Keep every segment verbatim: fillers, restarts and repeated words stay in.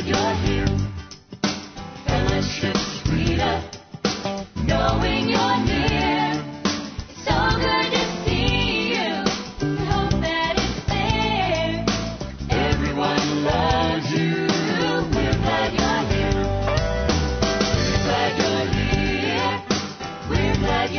you're here. Fellowship's sweeter, knowing you're near. It's so good to see you. We hope that it's there. Everyone loves you. We're glad you're here. We're glad you're here. We're glad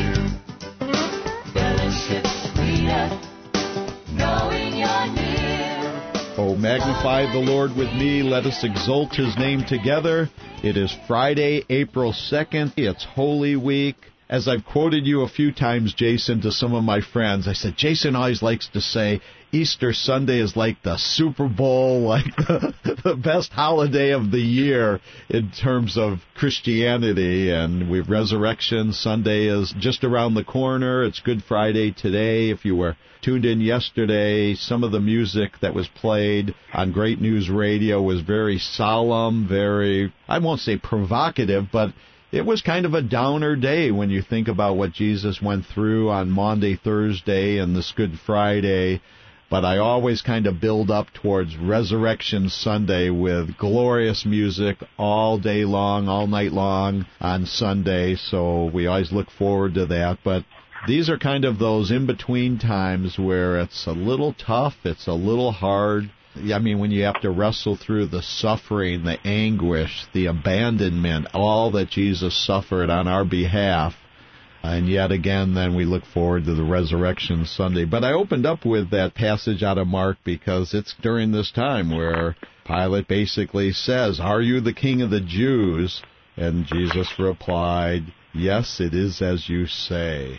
you're here. Fellowship's sweeter, knowing you're near. Oh, magnify the Lord with me. Let us exalt his name together. It is Friday, April second. It's Holy Week. As I've quoted you a few times, Jason, to some of my friends, I said, Jason always likes to say Easter Sunday is like the Super Bowl, like the, the best holiday of the year in terms of Christianity. And we've Resurrection Sunday is just around the corner. It's Good Friday today. If you were tuned in yesterday, some of the music that was played on Great News Radio was very solemn, very, I won't say provocative, but it was kind of a downer day when you think about what Jesus went through on Maundy, Thursday, and this Good Friday. But I always kind of build up towards Resurrection Sunday with glorious music all day long, all night long on Sunday. So we always look forward to that. But these are kind of those in-between times where it's a little tough, it's a little hard. I mean, when you have to wrestle through the suffering, the anguish, the abandonment, all that Jesus suffered on our behalf. And yet again, then we look forward to the Resurrection Sunday. But I opened up with that passage out of Mark because it's during this time where Pilate basically says, "Are you the King of the Jews?" And Jesus replied, "Yes, it is as you say."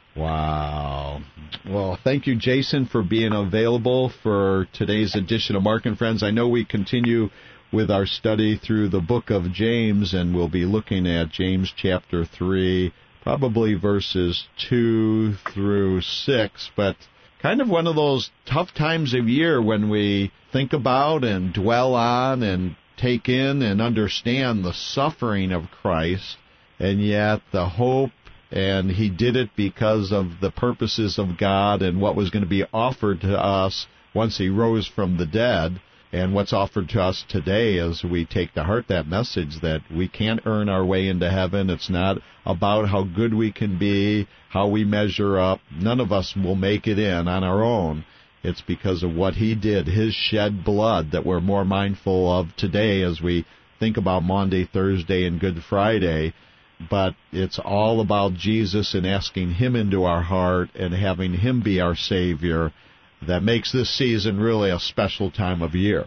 Wow. Well, thank you, Jason, for being available for today's edition of Mark and Friends. I know we continue with our study through the book of James, and we'll be looking at James chapter three, probably verses two through six, but kind of one of those tough times of year when we think about and dwell on and take in and understand the suffering of Christ, and yet the hope. And he did it because of the purposes of God and what was going to be offered to us once he rose from the dead. And what's offered to us today as we take to heart that message that we can't earn our way into heaven. It's not about how good we can be, how we measure up. None of us will make it in on our own. It's because of what he did, his shed blood, that we're more mindful of today as we think about Maundy, Thursday, and Good Friday. But it's all about Jesus and asking him into our heart and having him be our Savior that makes this season really a special time of year.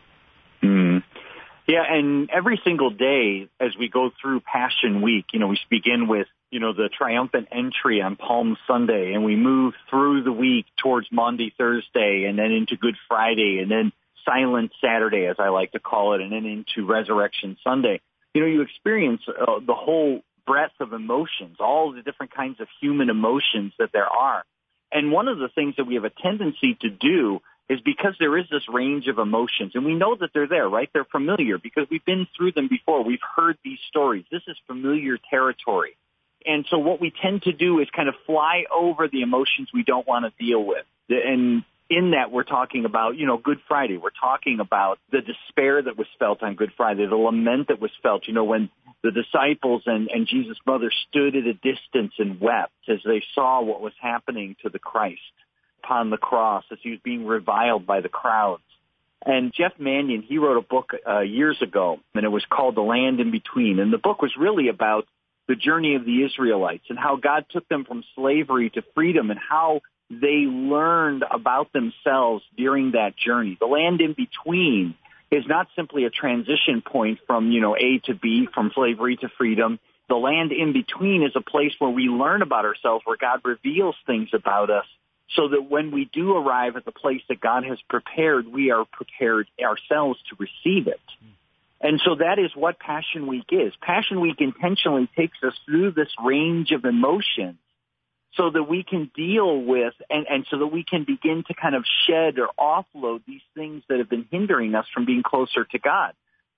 Mm. Yeah, and every single day as we go through Passion Week, you know, we begin with, you know, the triumphant entry on Palm Sunday, and we move through the week towards Maundy, Thursday, and then into Good Friday, and then Silent Saturday, as I like to call it, and then into Resurrection Sunday. You know, you experience uh, the whole breadth of emotions, all the different kinds of human emotions that there are. And one of the things that we have a tendency to do is because there is this range of emotions, and we know that they're there, right? They're familiar because we've been through them before. We've heard these stories. This is familiar territory. And so what we tend to do is kind of fly over the emotions we don't want to deal with. And in that, we're talking about, you know, Good Friday. We're talking about the despair that was felt on Good Friday, the lament that was felt, you know, when the disciples and, and Jesus' mother stood at a distance and wept as they saw what was happening to the Christ upon the cross as he was being reviled by the crowds. And Jeff Manion, he wrote a book uh, years ago, and it was called The Land in Between. And the book was really about the journey of the Israelites and how God took them from slavery to freedom and how they learned about themselves during that journey. The land in between is not simply a transition point from, you know, A to B, from slavery to freedom. The land in between is a place where we learn about ourselves, where God reveals things about us, so that when we do arrive at the place that God has prepared, we are prepared ourselves to receive it. And so that is what Passion Week is. Passion Week intentionally takes us through this range of emotions so that we can deal with and, and so that we can begin to kind of shed or offload these things that have been hindering us from being closer to God.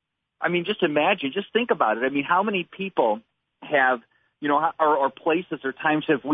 I mean, just imagine, just think about it. I mean, how many people have, you know, or, or places or times have we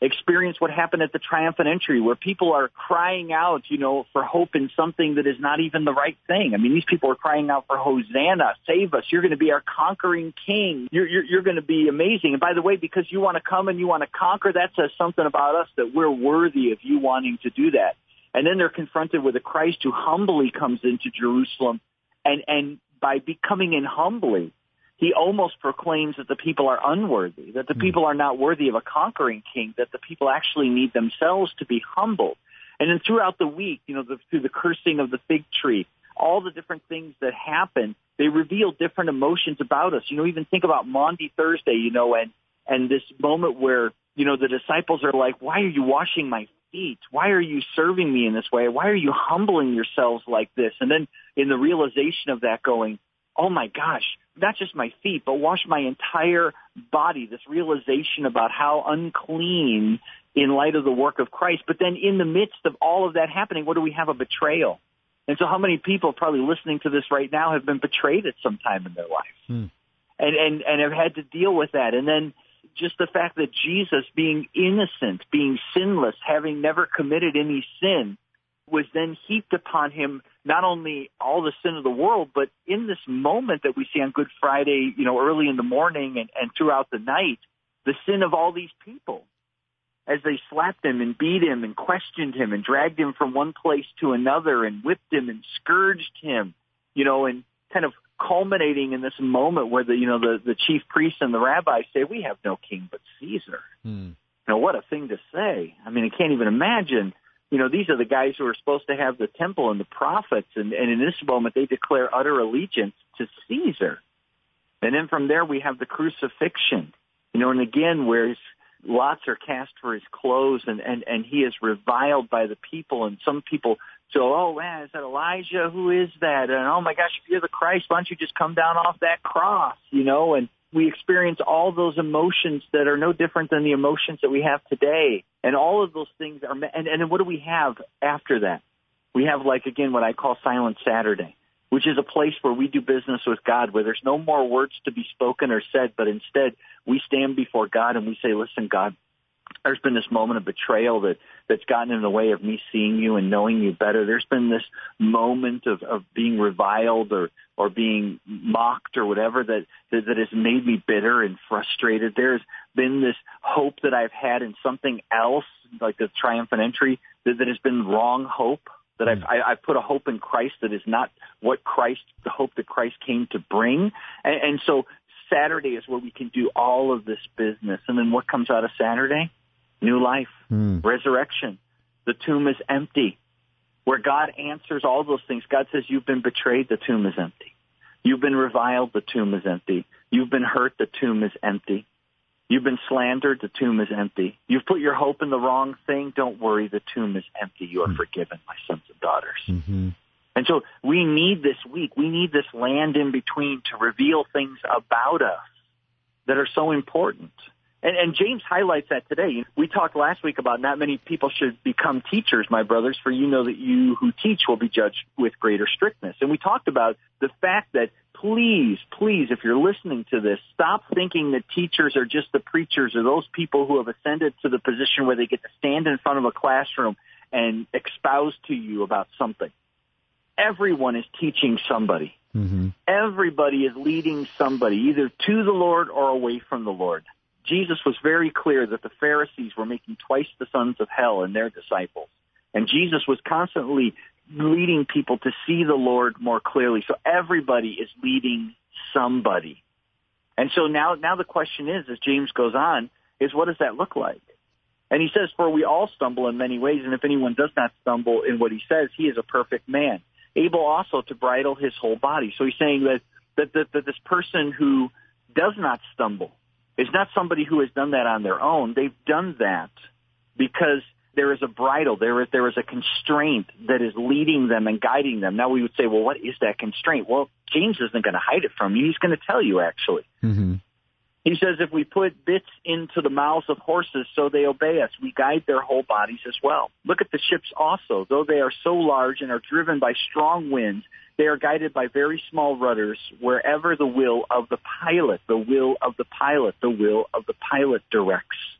experience what happened at the triumphant entry, where people are crying out, you know, for hope in something that is not even the right thing. I mean, these people are crying out for Hosanna, save us. You're going to be our conquering king. You're, you're, you're going to be amazing. And by the way, because you want to come and you want to conquer, that says something about us, that we're worthy of you wanting to do that. And then they're confronted with a Christ who humbly comes into Jerusalem, and, and by becoming in humbly, he almost proclaims that the people are unworthy, that the people are not worthy of a conquering king, that the people actually need themselves to be humbled. And then throughout the week, you know, the, through the cursing of the fig tree, all the different things that happen, they reveal different emotions about us. You know, even think about Maundy Thursday, you know, and, and this moment where, you know, the disciples are like, why are you washing my feet? Why are you serving me in this way? Why are you humbling yourselves like this? And then in the realization of that going, oh my gosh, not just my feet, but wash my entire body, this realization about how unclean in light of the work of Christ. But then in the midst of all of that happening, what do we have? A betrayal. And so how many people probably listening to this right now have been betrayed at some time in their life hmm. and, and, and have had to deal with that. And then just the fact that Jesus, being innocent, being sinless, having never committed any sin, was then heaped upon him not only all the sin of the world, but in this moment that we see on Good Friday, you know, early in the morning and, and throughout the night, the sin of all these people as they slapped him and beat him and questioned him and dragged him from one place to another and whipped him and scourged him, you know, and kind of culminating in this moment where the, you know, the, the chief priests and the rabbis say, we have no king but Caesar. Hmm. You know, what a thing to say. I mean, I can't even imagine. You know, these are the guys who are supposed to have the temple and the prophets, and, and in this moment they declare utter allegiance to Caesar. And then from there we have the crucifixion, you know, and again where lots are cast for his clothes, and, and, and he is reviled by the people, and some people say, oh, man, is that Elijah? Who is that? And, oh, my gosh, if you're the Christ, why don't you just come down off that cross, you know? And we experience all those emotions that are no different than the emotions that we have today. And all of those things are, and, and then what do we have after that? We have, like, again, what I call Silent Saturday, which is a place where we do business with God, where there's no more words to be spoken or said, but instead we stand before God and we say, listen, God, there's been this moment of betrayal that, that's gotten in the way of me seeing you and knowing you better. There's been this moment of, of being reviled or, or being mocked or whatever that, that, that has made me bitter and frustrated. There's been this hope that I've had in something else, like the triumphant entry, that, that has been wrong hope, that I've, I, I've put a hope in Christ that is not what Christ, the hope that Christ came to bring. And, and so Saturday is where we can do all of this business. And then what comes out of Saturday? New life, mm. resurrection. The tomb is empty. Where God answers all those things, God says, you've been betrayed, the tomb is empty. You've been reviled, the tomb is empty. You've been hurt, the tomb is empty. You've been slandered, the tomb is empty. You've put your hope in the wrong thing, don't worry, the tomb is empty. You are mm. forgiven, my sons and daughters. Mm-hmm. And so we need this week, we need this land in between to reveal things about us that are so important. And, and James highlights that today. We talked last week about not many people should become teachers, my brothers, for you know that you who teach will be judged with greater strictness. And we talked about the fact that please, please, if you're listening to this, stop thinking that teachers are just the preachers or those people who have ascended to the position where they get to stand in front of a classroom and expound to you about something. Everyone is teaching somebody. Mm-hmm. Everybody is leading somebody, either to the Lord or away from the Lord. Jesus was very clear that the Pharisees were making twice the sons of hell in their disciples. And Jesus was constantly leading people to see the Lord more clearly. So everybody is leading somebody. And so now, now the question is, as James goes on, is what does that look like? And he says, for we all stumble in many ways, and if anyone does not stumble in what he says, he is a perfect man, able also to bridle his whole body. So he's saying that, that, that, that this person who does not stumble is not somebody who has done that on their own. They've done that because there is a bridle, there is, there is a constraint that is leading them and guiding them. Now we would say, well, what is that constraint? Well, James isn't going to hide it from you. He's going to tell you, actually. Mm-hmm. He says, if we put bits into the mouths of horses so they obey us, we guide their whole bodies as well. Look at the ships also. Though they are so large and are driven by strong winds, they are guided by very small rudders wherever the will of the pilot, the will of the pilot, the will of the pilot directs.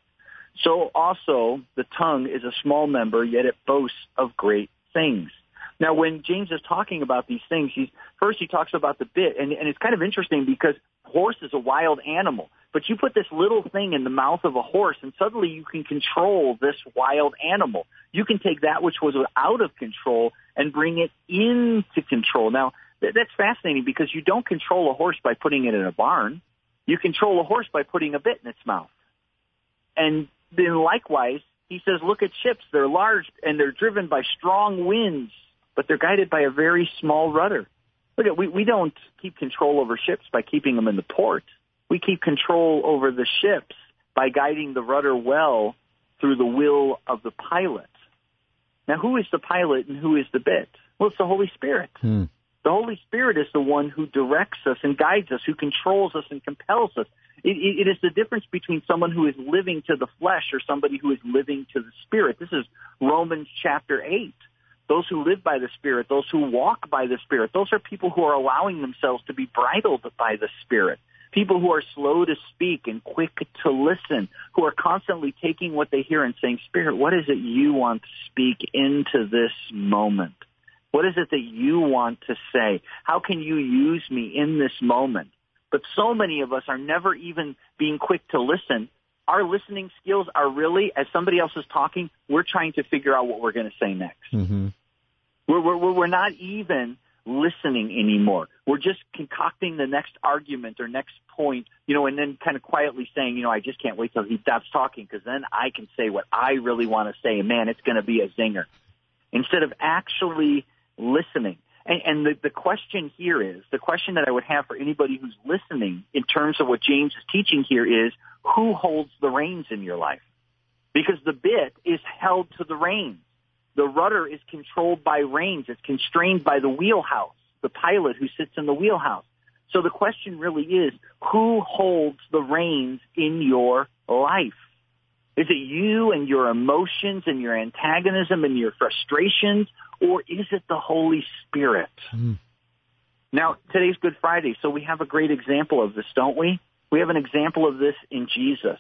So also the tongue is a small member, yet it boasts of great things. Now, when James is talking about these things, he's first he talks about the bit, and, and it's kind of interesting because horse is a wild animal. But you put this little thing in the mouth of a horse, and suddenly you can control this wild animal. You can take that which was out of control and bring it into control. Now, th- that's fascinating because you don't control a horse by putting it in a barn. You control a horse by putting a bit in its mouth. And then likewise, he says, look at ships. They're large, and they're driven by strong winds, but they're guided by a very small rudder. Look at, we, we don't keep control over ships by keeping them in the port. We keep control over the ships by guiding the rudder well through the will of the pilot. Now, who is the pilot and who is the bit? Well, it's the Holy Spirit. Hmm. The Holy Spirit is the one who directs us and guides us, who controls us and compels us. It, it, it is the difference between someone who is living to the flesh or somebody who is living to the Spirit. This is Romans chapter eight. Those who live by the Spirit, those who walk by the Spirit, those are people who are allowing themselves to be bridled by the Spirit. People who are slow to speak and quick to listen, who are constantly taking what they hear and saying, Spirit, what is it you want to speak into this moment? What is it that you want to say? How can you use me in this moment? But so many of us are never even being quick to listen. Our listening skills are really, as somebody else is talking, we're trying to figure out what we're going to say next. Mm-hmm. We're, we're, we're not even listening anymore. We're just concocting the next argument or next point, you know, and then kind of quietly saying, you know, I just can't wait till he stops talking because then I can say what I really want to say. And, man, it's going to be a zinger. Instead of actually listening. And, and the, the question here is, the question that I would have for anybody who's listening in terms of what James is teaching here is, who holds the reins in your life? Because the bit is held to the reins. The rudder is controlled by reins. It's constrained by the wheelhouse, the pilot who sits in the wheelhouse. So the question really is, who holds the reins in your life? Is it you and your emotions and your antagonism and your frustrations, or is it the Holy Spirit? Mm. Now, today's Good Friday, so we have a great example of this, don't we? We have an example of this in Jesus.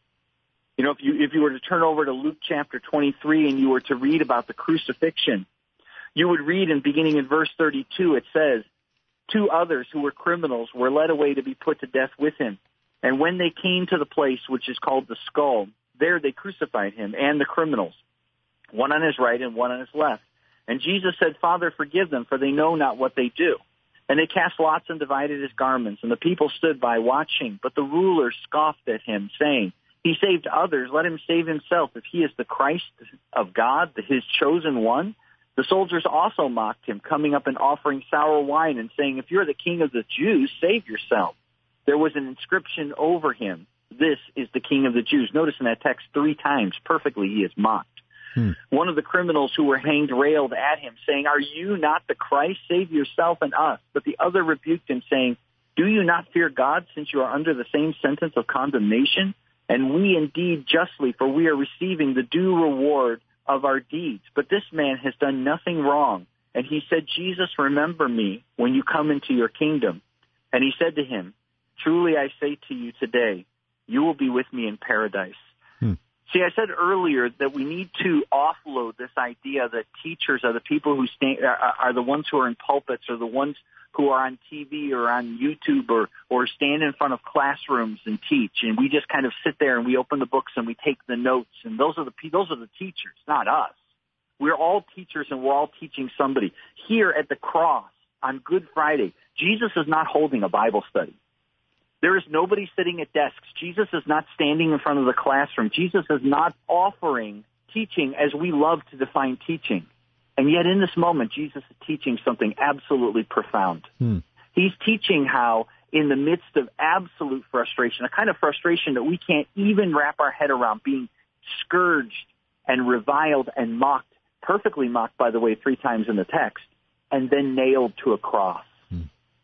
You know, if you if you were to turn over to Luke chapter twenty-three and you were to read about the crucifixion, you would read in beginning in verse thirty-two, it says, two others who were criminals were led away to be put to death with him. And when they came to the place which is called the Skull, there they crucified him and the criminals, one on his right and one on his left. And Jesus said, Father, forgive them, for they know not what they do. And they cast lots and divided his garments, and the people stood by watching. But the rulers scoffed at him, saying, He saved others, let him save himself, if he is the Christ of God, his chosen one. The soldiers also mocked him, coming up and offering sour wine and saying, If you're the king of the Jews, save yourself. There was an inscription over him, This is the King of the Jews. Notice in that text three times, perfectly, he is mocked. Hmm. One of the criminals who were hanged railed at him, saying, Are you not the Christ? Save yourself and us. But the other rebuked him, saying, Do you not fear God, since you are under the same sentence of condemnation? And we indeed justly, for we are receiving the due reward of our deeds. But this man has done nothing wrong. And he said, Jesus, remember me when you come into your kingdom. And he said to him, Truly I say to you today, you will be with me in paradise. Hmm. See, I said earlier that we need to offload this idea that teachers are the people who stand, are, are the ones who are in pulpits, or the ones who are on T V or on YouTube, or, or stand in front of classrooms and teach. And we just kind of sit there and we open the books and we take the notes. And those are the those are the teachers, not us. We're all teachers and we're all teaching somebody. Here at the cross on Good Friday, Jesus is not holding a Bible study. There is nobody sitting at desks. Jesus is not standing in front of the classroom. Jesus is not offering teaching as we love to define teaching. And yet in this moment, Jesus is teaching something absolutely profound. Hmm. He's teaching how in the midst of absolute frustration, a kind of frustration that we can't even wrap our head around, being scourged and reviled and mocked, perfectly mocked, by the way, three times in the text, and then nailed to a cross. Hmm.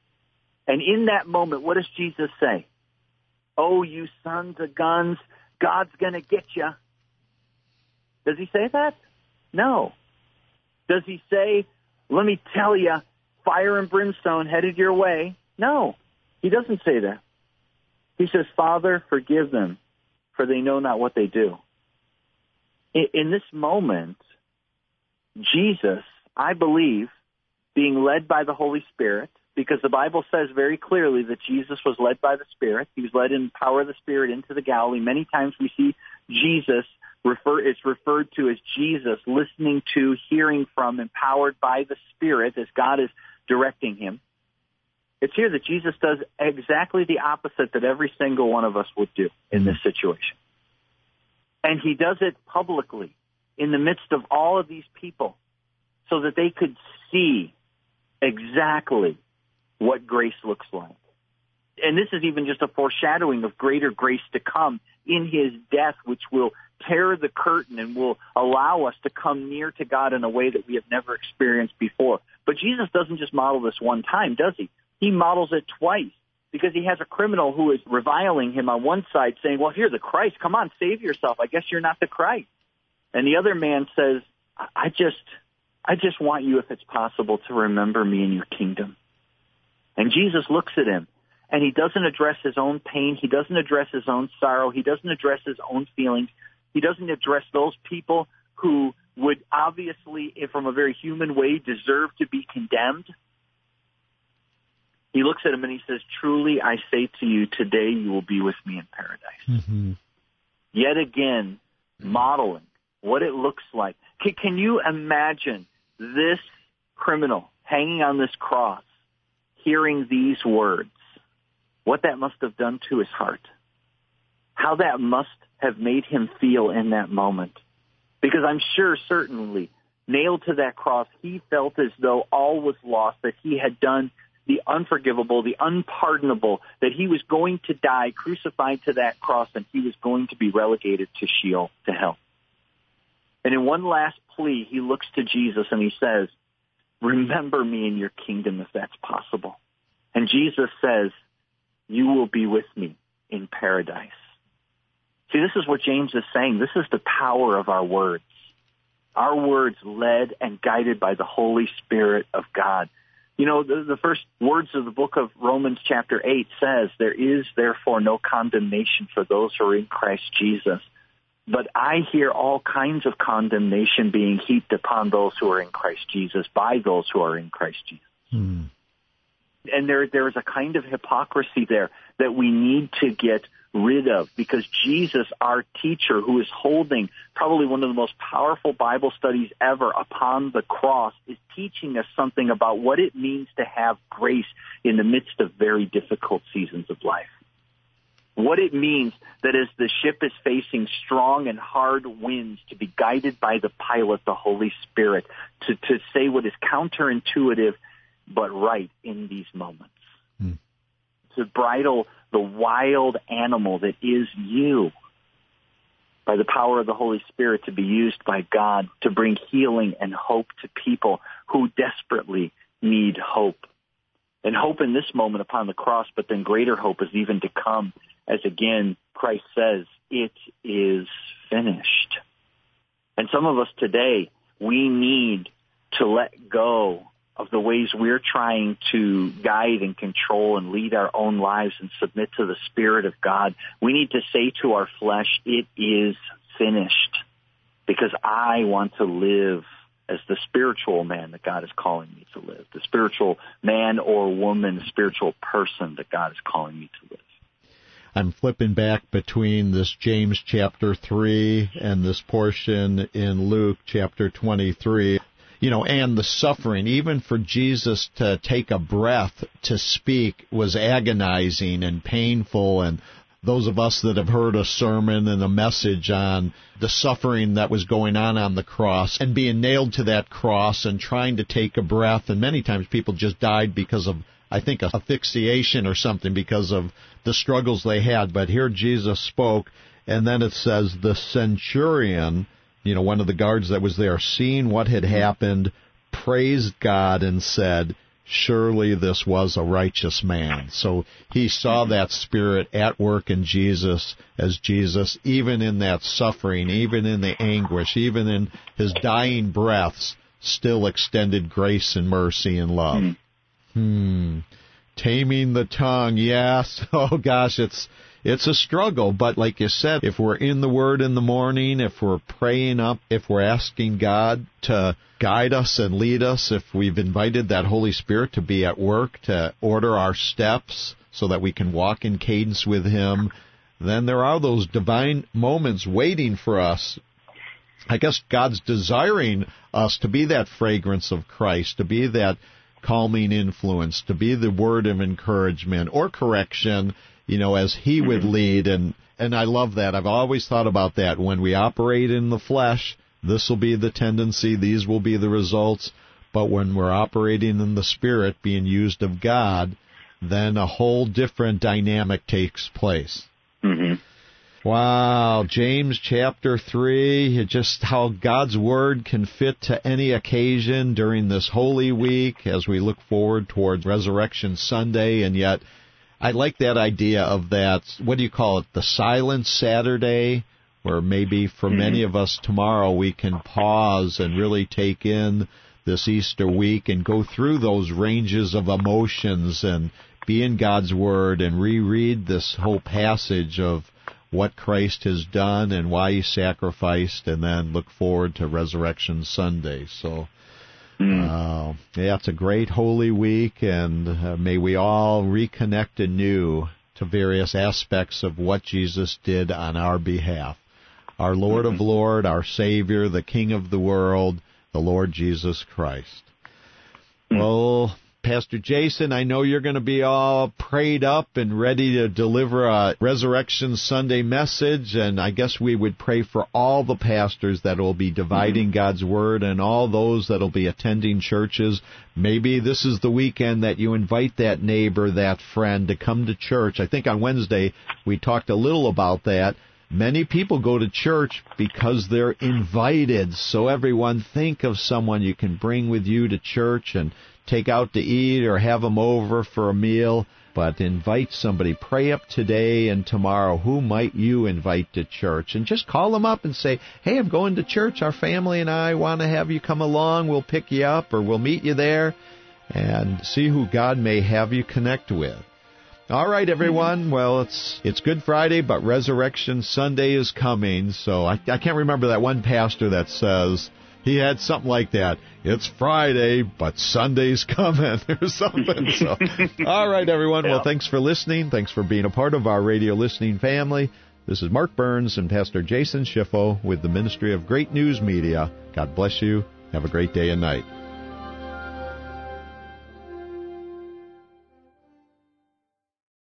And in that moment, what does Jesus say? Oh, you sons of guns, God's going to get you. Does he say that? No. Does he say, let me tell you, fire and brimstone headed your way? No, he doesn't say that. He says, Father, forgive them, for they know not what they do. in, in this moment, Jesus, I believe, being led by the Holy Spirit, because the Bible says very clearly that Jesus was led by the Spirit. He was led in the power of the Spirit into the Galilee. Many times we see Jesus, refer, it's referred to as Jesus listening to, hearing from, empowered by the Spirit as God is directing him. It's here that Jesus does exactly the opposite that every single one of us would do in this situation. And he does it publicly in the midst of all of these people so that they could see exactly what grace looks like. And this is even just a foreshadowing of greater grace to come in his death, which will tear the curtain and will allow us to come near to God in a way that we have never experienced before. But Jesus doesn't just model this one time, does he? He models it twice, because he has a criminal who is reviling him on one side, saying, well, you're the Christ. Come on, save yourself. I guess you're not the Christ. And the other man says, I just, I just want you, if it's possible, to remember me in your kingdom. And Jesus looks at him, and he doesn't address his own pain. He doesn't address his own sorrow. He doesn't address his own feelings. He doesn't address those people who would obviously, from a very human way, deserve to be condemned. He looks at him and he says, truly, I say to you, today you will be with me in paradise. Mm-hmm. Yet again, modeling what it looks like. Can, can you imagine this criminal hanging on this cross, hearing these words, what that must have done to his heart, how that must have made him feel in that moment? Because I'm sure, certainly, nailed to that cross, he felt as though all was lost, that he had done the unforgivable, the unpardonable, that he was going to die crucified to that cross, and he was going to be relegated to Sheol, to hell. And in one last plea, he looks to Jesus and he says, remember me in your kingdom if that's possible. And Jesus says, you will be with me in paradise. See, this is what James is saying. This is the power of our words. Our words led and guided by the Holy Spirit of God. You know, the, the first words of the book of Romans chapter eight says, there is therefore no condemnation for those who are in Christ Jesus. But I hear all kinds of condemnation being heaped upon those who are in Christ Jesus by those who are in Christ Jesus. Hmm. And there, there is a kind of hypocrisy there that we need to get rid of, because Jesus, our teacher, who is holding probably one of the most powerful Bible studies ever upon the cross, is teaching us something about what it means to have grace in the midst of very difficult seasons of life. What it means that as the ship is facing strong and hard winds, to be guided by the pilot, the Holy Spirit, to, to say what is counterintuitive but right in these moments. Hmm. To bridle the wild animal that is you by the power of the Holy Spirit, to be used by God to bring healing and hope to people who desperately need hope. And hope in this moment upon the cross, but then greater hope is even to come, as again Christ says, it is finished. And some of us today, we need to let go of the ways we're trying to guide and control and lead our own lives and submit to the Spirit of God. We need to say to our flesh, it is finished, because I want to live as the spiritual man that God is calling me to live, the spiritual man or woman, the spiritual person that God is calling me to live. I'm flipping back between this James chapter three and this portion in Luke chapter twenty-three. You know, and the suffering, even for Jesus to take a breath to speak, was agonizing and painful. And those of us that have heard a sermon and a message on the suffering that was going on on the cross and being nailed to that cross and trying to take a breath, and many times people just died because of, I think, asphyxiation or something, because of the struggles they had. But here Jesus spoke, and then it says the centurion, you know, one of the guards that was there, seeing what had happened, praised God and said, surely this was a righteous man. So he saw that Spirit at work in Jesus, as Jesus, even in that suffering, even in the anguish, even in his dying breaths, still extended grace and mercy and love. Mm. Hmm. Taming the tongue, yes. Oh, gosh, it's it's a struggle. But like you said, if we're in the Word in the morning, if we're praying up, if we're asking God to guide us and lead us, if we've invited that Holy Spirit to be at work, to order our steps so that we can walk in cadence with Him, then there are those divine moments waiting for us. I guess God's desiring us to be that fragrance of Christ, to be that calming influence, to be the word of encouragement or correction, you know, as He would lead. And, and I love that. I've always thought about that. When we operate in the flesh, this will be the tendency, these will be the results. But when we're operating in the Spirit, being used of God, then a whole different dynamic takes place. Mm-hmm. Wow, James chapter three, just how God's Word can fit to any occasion during this Holy Week as we look forward towards Resurrection Sunday. And yet, I like that idea of that, what do you call it, the silent Saturday, where maybe for mm-hmm. many of us tomorrow we can pause and really take in this Easter week and go through those ranges of emotions and be in God's Word and reread this whole passage of what Christ has done and why He sacrificed, and then look forward to Resurrection Sunday. So, mm. uh, yeah, it's a great Holy Week, and uh, may we all reconnect anew to various aspects of what Jesus did on our behalf. Our Lord mm-hmm. of Lords, our Savior, the King of the world, the Lord Jesus Christ. Mm. Well, Pastor Jason, I know you're going to be all prayed up and ready to deliver a Resurrection Sunday message, and I guess we would pray for all the pastors that will be dividing mm-hmm. God's Word and all those that will be attending churches. Maybe this is the weekend that you invite that neighbor, that friend, to come to church. I think on Wednesday we talked a little about that. Many people go to church because they're invited, so everyone think of someone you can bring with you to church and take out to eat or have them over for a meal, but invite somebody. Pray up today and tomorrow. Who might you invite to church? And just call them up and say, hey, I'm going to church. Our family and I want to have you come along. We'll pick you up or we'll meet you there, and see who God may have you connect with. All right, everyone. Well, it's it's Good Friday, but Resurrection Sunday is coming. So I, I can't remember that one pastor that says, he had something like that. It's Friday, but Sunday's coming or something. So, all right, everyone. Yeah. Well, thanks for listening. Thanks for being a part of our radio listening family. This is Mark Burns and Pastor Jason Schiffo with the Ministry of Great News Media. God bless you. Have a great day and night.